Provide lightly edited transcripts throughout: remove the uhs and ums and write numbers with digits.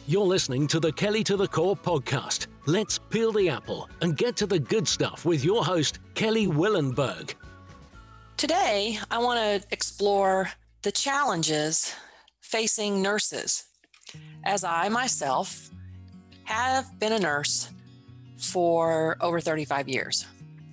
You're listening to the Kelly to the Core podcast. Let's peel the apple and get to the good stuff with your host, Kelly Willenberg. Today, I want to explore the challenges facing nurses, as I myself have been a nurse for over 35 years.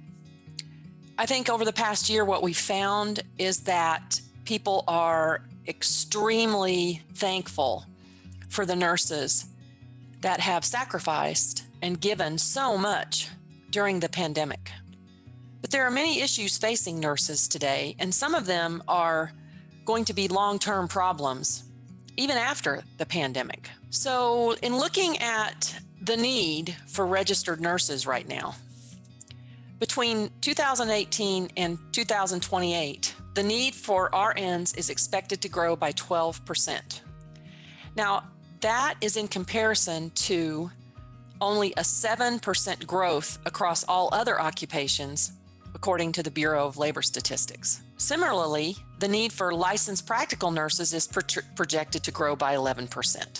I think over the past year, what we found is that people are extremely thankful for the nurses that have sacrificed and given so much during the pandemic. But there are many issues facing nurses today, and some of them are going to be long-term problems, even after the pandemic. So in looking at the need for registered nurses right now, between 2018 and 2028, the need for RNs is expected to grow by 12%. Now, that is in comparison to only a 7% growth across all other occupations, according to the Bureau of Labor Statistics. Similarly, the need for licensed practical nurses is projected to grow by 11%.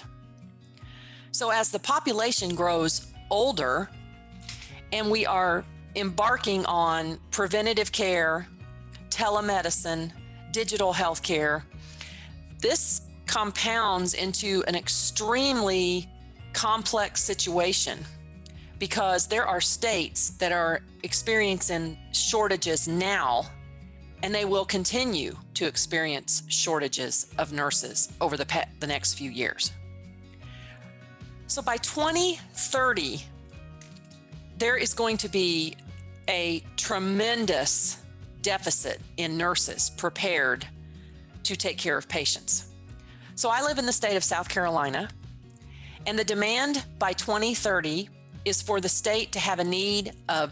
So as the population grows older and we are embarking on preventative care, telemedicine, digital healthcare, this compounds into an extremely complex situation because there are states that are experiencing shortages now, and they will continue to experience shortages of nurses over the next few years. So by 2030, there is going to be a tremendous deficit in nurses prepared to take care of patients. So I live in the state of South Carolina, and the demand by 2030 is for the state to have a need of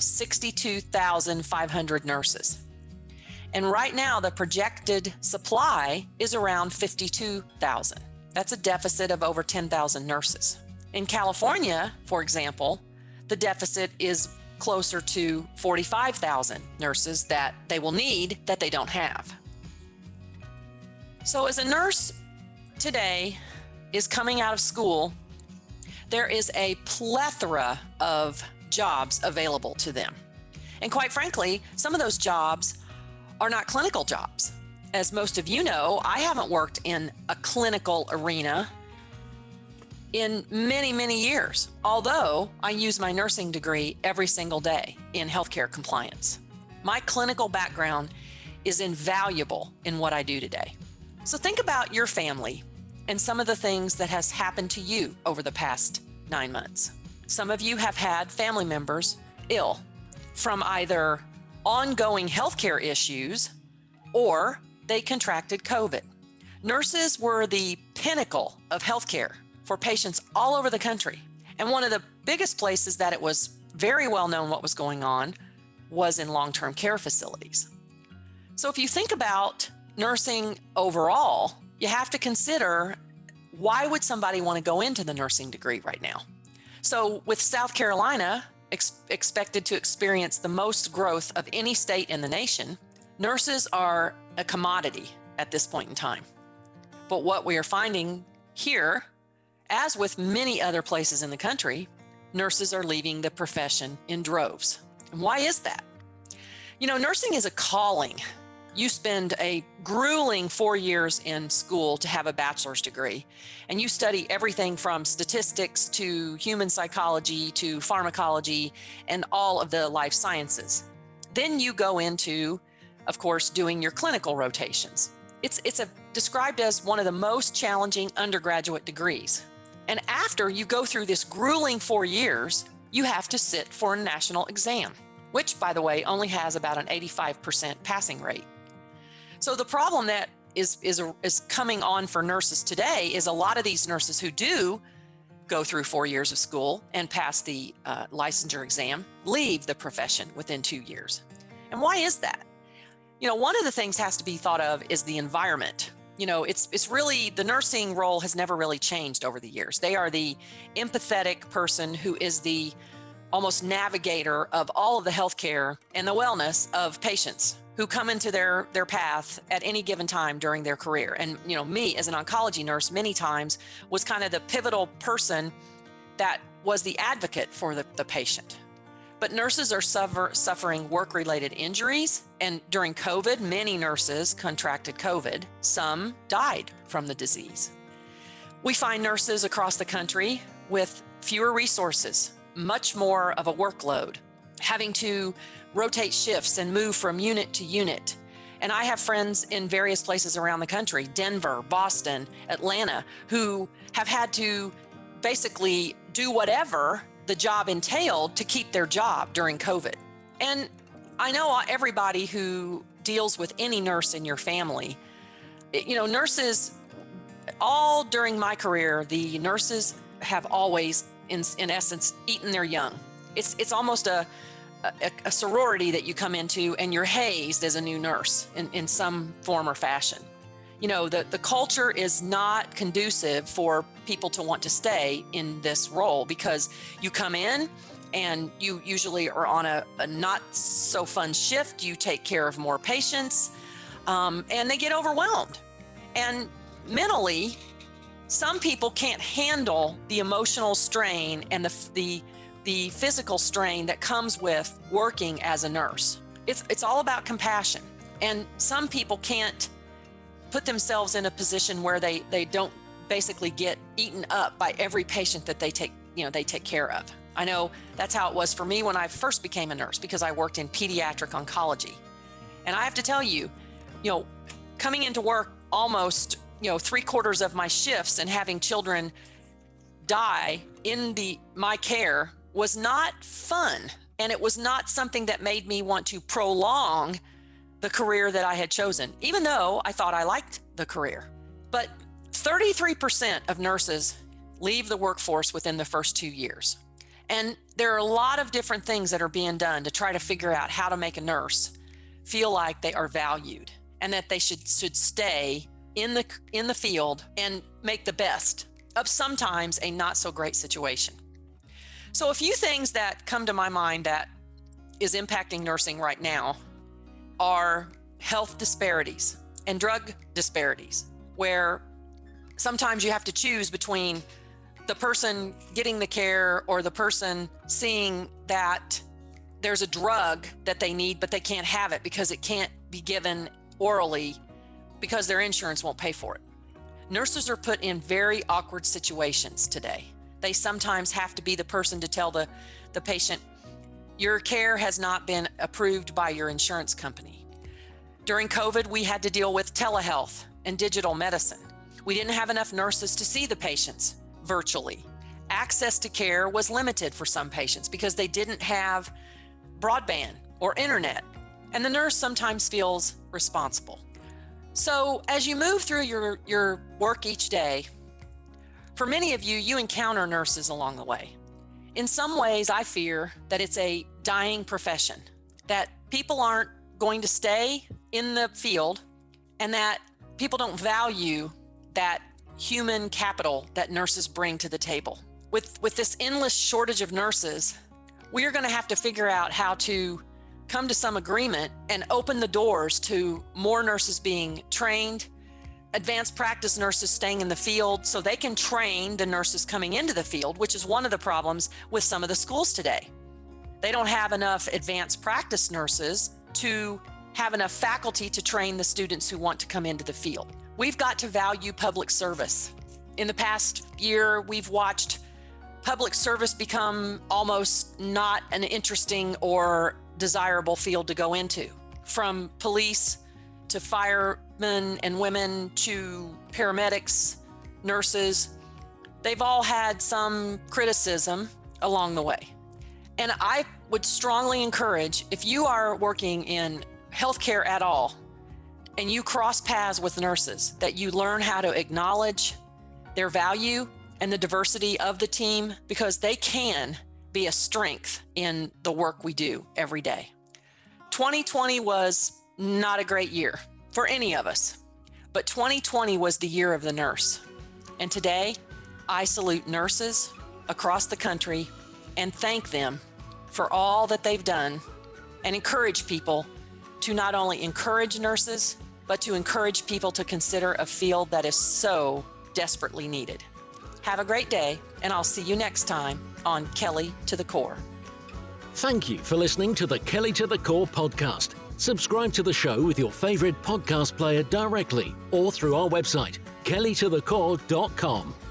62,500 nurses. And right now, the projected supply is around 52,000. That's a deficit of over 10,000 nurses. In California, for example, the deficit is closer to 45,000 nurses that they will need that they don't have. So as a nurse today is coming out of school, there is a plethora of jobs available to them. And quite frankly, some of those jobs are not clinical jobs. As most of you know, I haven't worked in a clinical arena in many, many years, although I use my nursing degree every single day in healthcare compliance. My clinical background is invaluable in what I do today. So think about your family and some of the things that has happened to you over the past 9 months. Some of you have had family members ill from either ongoing healthcare issues or they contracted COVID. Nurses were the pinnacle of healthcare for patients all over the country. And one of the biggest places that it was very well known what was going on was in long-term care facilities. So if you think about nursing overall, you have to consider, why would somebody want to go into the nursing degree right now? So with South Carolina expected to experience the most growth of any state in the nation, nurses are a commodity at this point in time. But what we are finding here, as with many other places in the country, nurses are leaving the profession in droves. And why is that? You know, nursing is a calling. You spend a grueling 4 years in school to have a bachelor's degree, and you study everything from statistics to human psychology to pharmacology and all of the life sciences. Then you go into, of course, doing your clinical rotations. It's described as one of the most challenging undergraduate degrees. And after you go through this grueling 4 years, you have to sit for a national exam, which, by the way, only has about an 85% passing rate. So the problem that is coming on for nurses today is a lot of these nurses who do go through 4 years of school and pass the licensure exam leave the profession within 2 years. And why is that? You know, one of the things has to be thought of is the environment. You know, it's really, the nursing role has never really changed over the years. They are the empathetic person who is the almost navigator of all of the healthcare and the wellness of patients. who come into their path at any given time during their career. And, me as an oncology nurse many times was kind of the pivotal person that was the advocate for the patient. But nurses are suffering work-related injuries. And during COVID, many nurses contracted COVID. Some died from the disease. We find nurses across the country with fewer resources, much more of a workload, having to rotate shifts and move from unit to unit. And I have friends in various places around the country, Denver, Boston, Atlanta, who have had to basically do whatever the job entailed to keep their job during COVID. And I know everybody who deals with any nurse in your family, nurses, all during my career, the nurses have always, in essence, eaten their young. It's almost a sorority that you come into and you're hazed as a new nurse in some form or fashion. The culture is not conducive for people to want to stay in this role, because you come in and you usually are on a not so fun shift. You take care of more patients, and they get overwhelmed. And mentally, some people can't handle the emotional strain and the physical strain that comes with working as a nurse. It's all about compassion. And some people can't put themselves in a position where they don't basically get eaten up by every patient that they take care of. I know that's how it was for me when I first became a nurse, because I worked in pediatric oncology. And I have to tell you, coming into work almost, 3/4 of my shifts and having children die in my care was not fun. And it was not something that made me want to prolong the career that I had chosen, even though I thought I liked the career. But 33% of nurses leave the workforce within the first 2 years. And there are a lot of different things that are being done to try to figure out how to make a nurse feel like they are valued and that they should stay in the field and make the best of sometimes a not so great situation. So a few things that come to my mind that is impacting nursing right now are health disparities and drug disparities, where sometimes you have to choose between the person getting the care or the person seeing that there's a drug that they need, but they can't have it because it can't be given orally because their insurance won't pay for it. Nurses are put in very awkward situations today. They sometimes have to be the person to tell the patient, your care has not been approved by your insurance company. During COVID, we had to deal with telehealth and digital medicine. We didn't have enough nurses to see the patients virtually. Access to care was limited for some patients because they didn't have broadband or internet, and the nurse sometimes feels responsible. So as you move through your work each day, for many of you, you encounter nurses along the way. In some ways, I fear that it's a dying profession, that people aren't going to stay in the field, and that people don't value that human capital that nurses bring to the table. With this endless shortage of nurses, we are going to have to figure out how to come to some agreement and open the doors to more nurses being trained, advanced practice nurses staying in the field so they can train the nurses coming into the field, which is one of the problems with some of the schools today. They don't have enough advanced practice nurses to have enough faculty to train the students who want to come into the field. We've got to value public service. In the past year, we've watched public service become almost not an interesting or desirable field to go into. From police to firemen and women to paramedics, nurses, they've all had some criticism along the way. And I would strongly encourage, if you are working in healthcare at all and you cross paths with nurses, that you learn how to acknowledge their value and the diversity of the team, because they can be a strength in the work we do every day. 2020 was not a great year for any of us, but 2020 was the year of the nurse. And today, I salute nurses across the country and thank them for all that they've done, and encourage people to not only encourage nurses, but to encourage people to consider a field that is so desperately needed. Have a great day, and I'll see you next time on Kelly to the Core. Thank you for listening to the Kelly to the Core podcast. Subscribe to the show with your favorite podcast player directly or through our website, kellytothecore.com.